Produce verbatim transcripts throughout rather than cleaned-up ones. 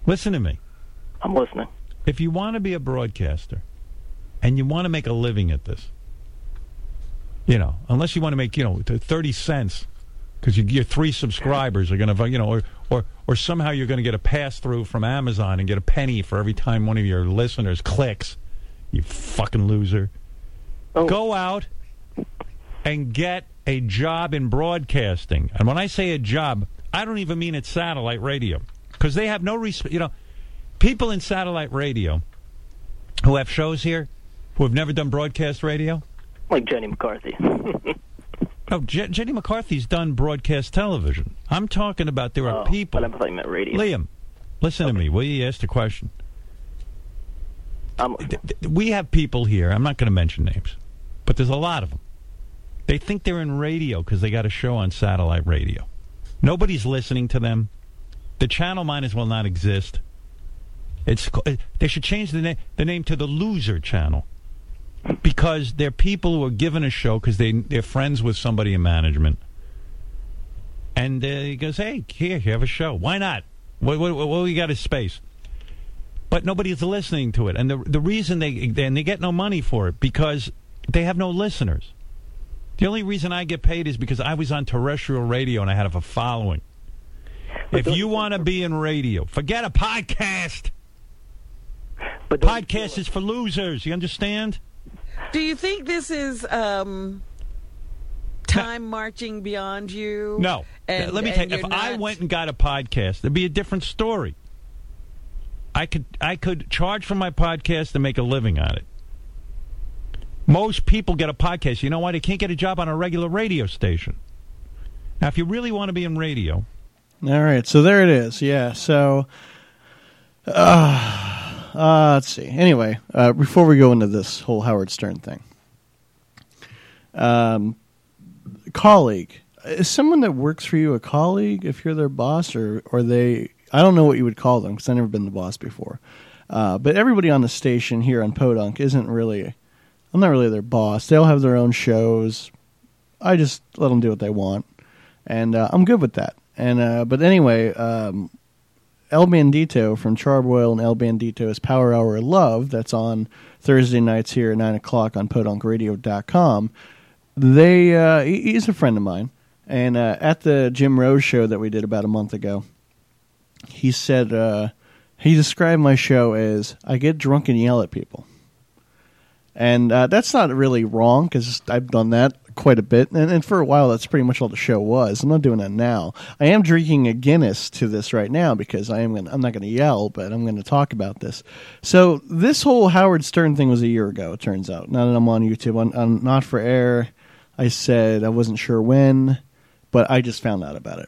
Listen to me. I'm listening. If you want to be a broadcaster and you want to make a living at this, you know, unless you want to make, you know, thirty cents because you, your three subscribers are going to, you know, or, or, or somehow you're going to get a pass-through from Amazon and get a penny for every time one of your listeners clicks, you fucking loser. Oh. Go out and get a job in broadcasting. And when I say a job, I don't even mean it's satellite radio. Because they have no respect. You know, people in satellite radio who have shows here who have never done broadcast radio. Like Jenny McCarthy. No, Je- Jenny McCarthy's done broadcast television. I'm talking about there are oh, people. But I thought you meant radio. Liam, listen okay. to me. Will you ask the question? Um, we have people here. I'm not going to mention names, but there's a lot of them. They think they're in radio because they got a show on satellite radio. Nobody's listening to them. The channel might as well not exist. It's they should change the name the name to the Loser Channel, because they're people who are given a show because they they're friends with somebody in management, and uh, he goes, "Hey, here, you have a show. Why not? What what, what we got is space." But nobody's listening to it, and the the reason they and they get no money for it because they have no listeners. The only reason I get paid is because I was on terrestrial radio and I had a following. If you want to be in radio, forget a podcast. But podcast is for losers. You understand? Do you think this is um, time no. marching beyond you? No. And, Let me tell you, if not... I went and got a podcast, it'd be a different story. I could I could charge for my podcast and make a living on it. Most people get a podcast. You know why? They can't get a job on a regular radio station. Now, if you really want to be in radio... All right, so there it is. Yeah, so... Uh, uh, let's see. Anyway, uh, before we go into this whole Howard Stern thing. Um, colleague. Is someone that works for you a colleague if you're their boss? Or, or they... I don't know what you would call them because I've never been the boss before. Uh, but everybody on the station here on Podunk isn't really... I'm not really their boss. They'll have their own shows. I just let them do what they want. And uh, I'm good with that. And uh, But anyway, um, El Bandito from Charbroil and El Bandito's Power Hour of Love, that's on Thursday nights here at nine o'clock on podunk radio dot com. They, uh, he's a friend of mine. And uh, at the Jim Rose show that we did about a month ago, he said, uh, he described my show as, I get drunk and yell at people. And uh, that's not really wrong, because I've done that quite a bit. And, and for a while, that's pretty much all the show was. I'm not doing that now. I am drinking a Guinness to this right now, because I am gonna, I'm not going to yell, but I'm going to talk about this. So this whole Howard Stern thing was a year ago, it turns out. Now that I'm on YouTube, on, on Not For Air, I said I wasn't sure when, but I just found out about it.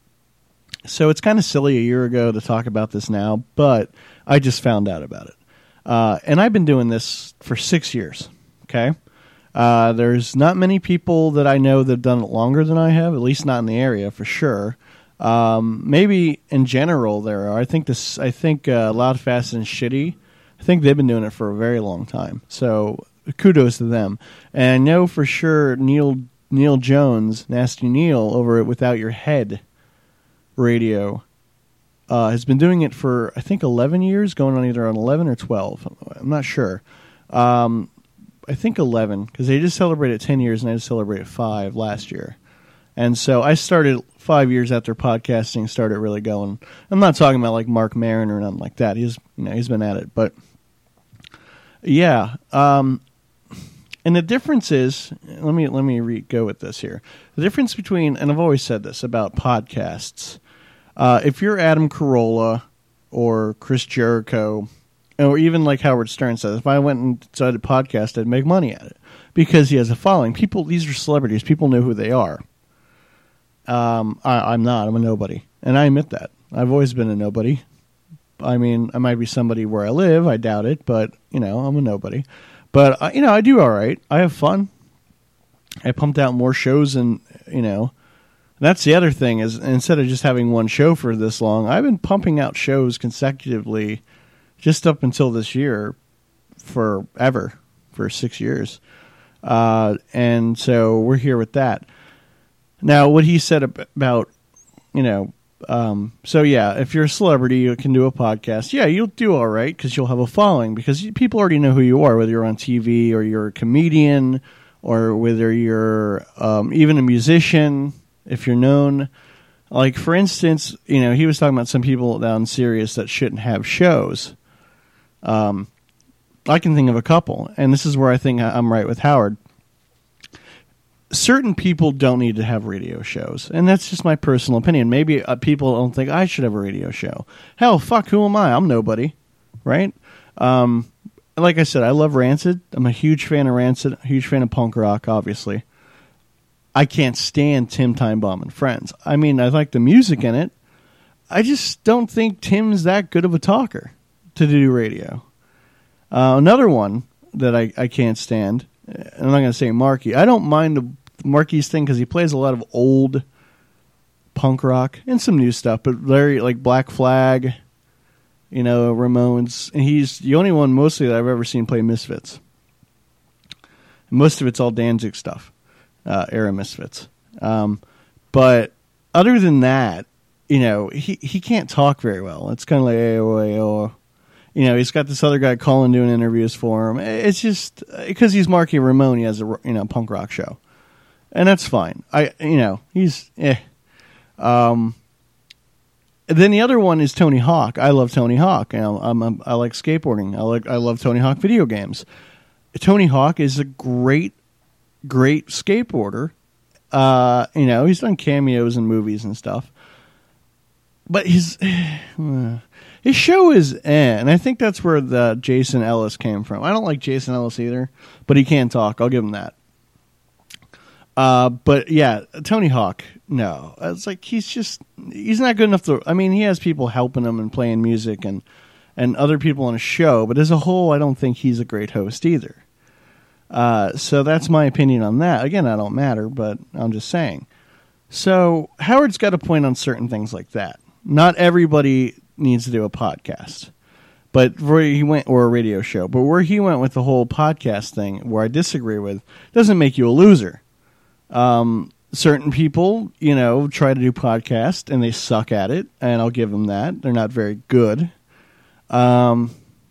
So it's kind of silly a year ago to talk about this now, but I just found out about it. Uh, and I've been doing this for six years, okay? Uh, there's not many people that I know that have done it longer than I have, at least not in the area for sure. Um, maybe in general there are. I think this. I think uh, Loud, Fast, and Shitty, I think they've been doing it for a very long time. So kudos to them. And I know for sure Neil Neil Jones, Nasty Neil, over at Without Your Head Radio, Uh, has been doing it for, I think, eleven years, going on either on eleven or twelve. I'm not sure. Um, I think eleven, because they just celebrated ten years, and I just celebrated five last year. And so I started five years after podcasting started really going. I'm not talking about like Mark Maron or nothing like that. He's, you know, he's been at it. But, yeah. Um, and the difference is, let me, let me re- go with this here. The difference between, and I've always said this about podcasts, Uh, if you're Adam Carolla or Chris Jericho, or even like Howard Stern says, if I went and decided a podcast, I'd make money at it because he has a following. People, these are celebrities. People know who they are. Um, I, I'm not. I'm a nobody, and I admit that. I've always been a nobody. I mean, I might be somebody where I live. I doubt it, but you know, I'm a nobody. But uh, you know, I do all right. I have fun. I pumped out more shows, and you know. That's the other thing is instead of just having one show for this long, I've been pumping out shows consecutively just up until this year forever, for six years. Uh, and so we're here with that. Now, what he said about, you know, Um, so yeah, if you're a celebrity, you can do a podcast. Yeah, you'll do all right because you'll have a following because you, people already know who you are, whether you're on T V or you're a comedian or whether you're um, even a musician. If you're known, like for instance, you know, he was talking about some people down in Sirius that shouldn't have shows. Um, I can think of a couple, and this is where I think I'm right with Howard. Certain people don't need to have radio shows, and that's just my personal opinion. Maybe uh, people don't think I should have a radio show. Hell, fuck, who am I? I'm nobody, right? Um, like I said, I love Rancid. I'm a huge fan of Rancid, a huge fan of punk rock, obviously. I can't stand Tim Timebomb and Friends. I mean, I like the music in it. I just don't think Tim's that good of a talker to do radio. Uh, another one that I, I can't stand, and I'm not going to say Marky. I don't mind the Marky's thing because he plays a lot of old punk rock and some new stuff, but very like Black Flag, you know, Ramones. And he's the only one mostly that I've ever seen play Misfits. Most of it's all Danzig stuff, uh, era Misfits. Um, but other than that, you know, he, he can't talk very well. It's kind of like, hey, oh, hey, oh. You know, he's got this other guy calling doing interviews for him. It's just because he's Marky Ramone, he has a you know punk rock show. And that's fine. I, you know, he's eh. Um, then the other one is Tony Hawk. I love Tony Hawk. You know, I'm, I'm, I like skateboarding. I like, I love Tony Hawk video games. Tony Hawk is a great, great skateboarder. Uh, you know, he's done cameos in movies and stuff. But his his show is eh, and I think that's where the Jason Ellis came from. I don't like Jason Ellis either, but he can talk. I'll give him that. Uh, but yeah, Tony Hawk, no. It's like he's just, he's not good enough to, I mean, he has people helping him and playing music and, and other people on a show, but as a whole, I don't think he's a great host either. Uh, so that's my opinion on that. Again, I don't matter, but I'm just saying. So Howard's got a point on certain things like that. Not everybody needs to do a podcast, but where he went, or a radio show, but where he went with the whole podcast thing, where I disagree with, doesn't make you a loser. Um, certain people, you know, try to do podcasts and they suck at it, and I'll give them that. They're not very good. Um,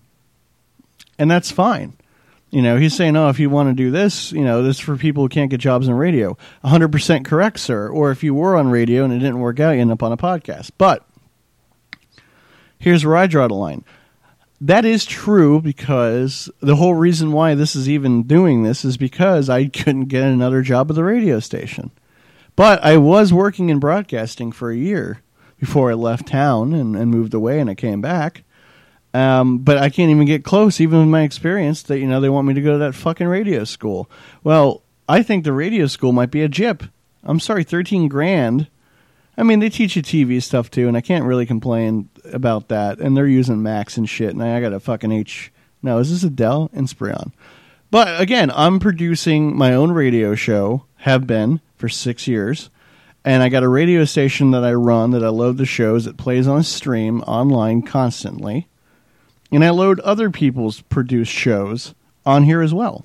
and that's fine. You know, he's saying, oh, if you want to do this, you know, this is for people who can't get jobs on radio. one hundred percent correct, sir. Or if you were on radio and it didn't work out, you end up on a podcast. But here's where I draw the line. That is true because the whole reason why this is even doing this is because I couldn't get another job at the radio station. But I was working in broadcasting for a year before I left town and, and moved away and I came back. Um, but I can't even get close, even with my experience, that, you know, they want me to go to that fucking radio school. Well, I think the radio school might be a jip. I'm sorry, thirteen grand. I mean, they teach you T V stuff, too, and I can't really complain about that. And they're using Macs and shit, and I got a fucking H... No, is this a Dell? Inspiron. But, again, I'm producing my own radio show, have been, for six years. And I got a radio station that I run that I load the shows. It plays on a stream online constantly. And I load other people's produced shows on here as well.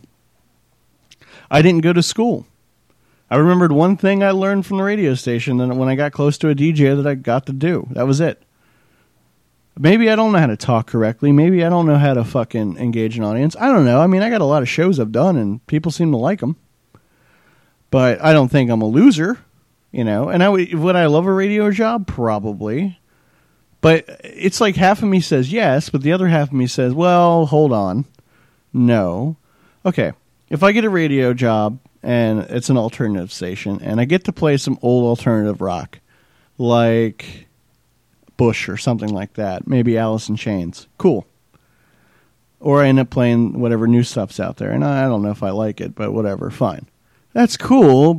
I didn't go to school. I remembered one thing I learned from the radio station that when I got close to a D J that I got to do. That was it. Maybe I don't know how to talk correctly. Maybe I don't know how to fucking engage an audience. I don't know. I mean, I got a lot of shows I've done, and people seem to like them. But I don't think I'm a loser, you know. And I would, would I love a radio job? Probably. But it's like half of me says yes, but the other half of me says, well, hold on. No. Okay, if I get a radio job, and it's an alternative station, and I get to play some old alternative rock, like Bush or something like that, maybe Alice in Chains. Cool. Or I end up playing whatever new stuff's out there, and I don't know if I like it, but whatever, fine. That's cool,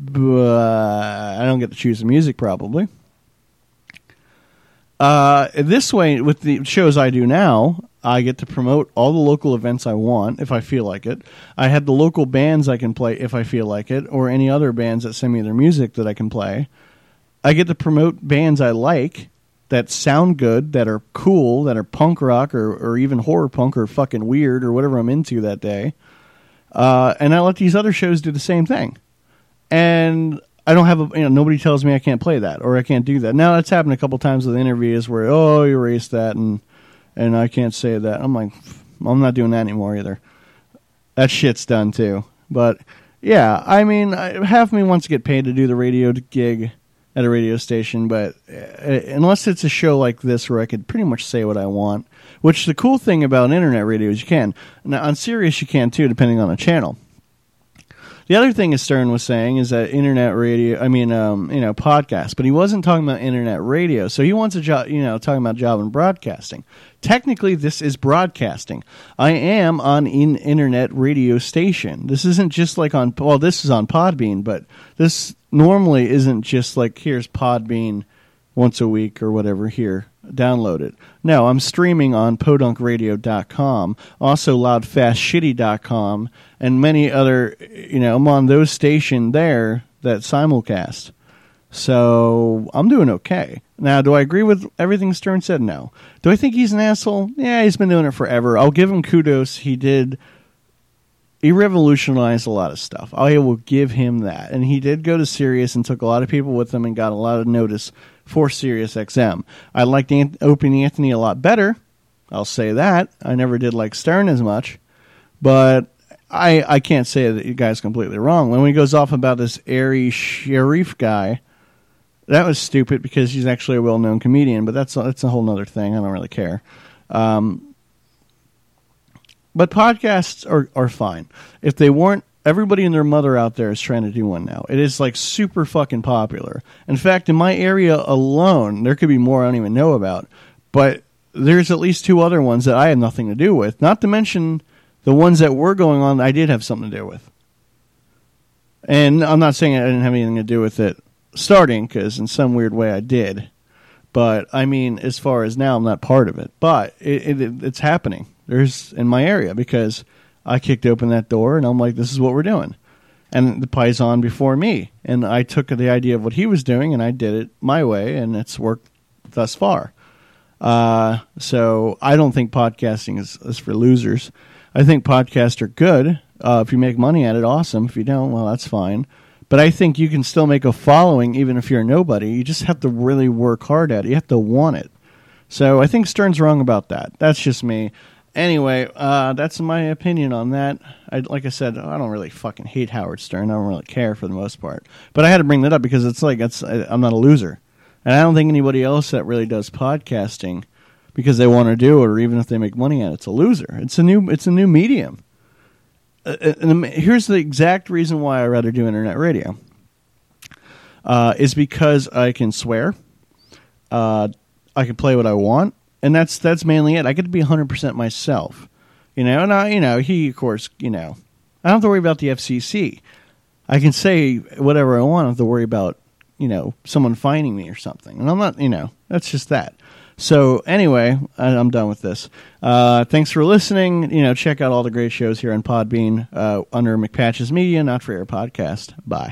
but I don't get to choose the music, probably. Uh, this way, with the shows I do now, I get to promote all the local events I want, if I feel like it. I have the local bands I can play if I feel like it, or any other bands that send me their music that I can play. I get to promote bands I like, that sound good, that are cool, that are punk rock, or, or even horror punk, or fucking weird, or whatever I'm into that day. Uh, and I let these other shows do the same thing. And I don't have a, you know, nobody tells me I can't play that or I can't do that. Now that's happened a couple times with interviews where, oh, you erased that and and I can't say that. I'm like, I'm not doing that anymore either. That shit's done too. But yeah, I mean, I, half of me wants to get paid to do the radio gig at a radio station, but uh, unless it's a show like this where I could pretty much say what I want, which the cool thing about internet radio is you can. Now on Sirius you can too, depending on the channel. The other thing Stern was saying is that internet radio, I mean, um, you know, podcast, but he wasn't talking about internet radio. So he wants a job, you know, talking about job in broadcasting. Technically, this is broadcasting. I am on an internet radio station. This isn't just like on, well, this is on Podbean, but this normally isn't just like, here's Podbean once a week or whatever, here, download it. No, I'm streaming on podunk radio dot com, also loud fast shitty dot com, and many other, you know, I'm on those stations there that simulcast. So I'm doing okay. Now, do I agree with everything Stern said? No. Do I think he's an asshole? Yeah, he's been doing it forever. I'll give him kudos. He did, he revolutionized a lot of stuff. I will give him that. And he did go to Sirius and took a lot of people with him and got a lot of notice for Sirius X M. I liked Ant- Opie Anthony a lot better. I'll say that. I never did like Stern as much. But I I can't say that you guy's completely wrong. When he goes off about this Ari Sharif guy, that was stupid because he's actually a well-known comedian, but that's, that's a whole other thing. I don't really care. Um, but podcasts are, are fine. If they weren't, everybody and their mother out there is trying to do one now. It is like super fucking popular. In fact, in my area alone, there could be more I don't even know about, but there's at least two other ones that I had nothing to do with. Not to mention the ones that were going on I did have something to do with. And I'm not saying I didn't have anything to do with it starting, because in some weird way I did. But, I mean, as far as now, I'm not part of it. But it, it, it's happening. There's in my area because I kicked open that door, and I'm like, this is what we're doing. And the Paisan before me. And I took the idea of what he was doing, and I did it my way, and it's worked thus far. Uh, so I don't think podcasting is, is for losers. I think podcasts are good. Uh, if you make money at it, awesome. If you don't, well, that's fine. But I think you can still make a following even if you're nobody. You just have to really work hard at it. You have to want it. So I think Stern's wrong about that. That's just me. Anyway, uh, that's my opinion on that. I, like I said, I don't really fucking hate Howard Stern. I don't really care for the most part. But I had to bring that up because it's like it's, I'm not a loser. And I don't think anybody else that really does podcasting because they want to do it or even if they make money at it, it's a loser. It's a new, it's a new medium. Uh, and here's the exact reason why I rather do internet radio. Uh, is because I can swear. Uh, I can play what I want. And that's that's mainly it. I get to be one hundred percent myself, you know. And I, you know, he of course, you know, I don't have to worry about the F C C. I can say whatever I want. I don't have to worry about, you know, someone finding me or something. And I'm not, you know, that's just that. So anyway, I, I'm done with this. Uh, thanks for listening. You know, check out all the great shows here on Podbean uh, under McPatches Media, Not for Air Podcast. Bye.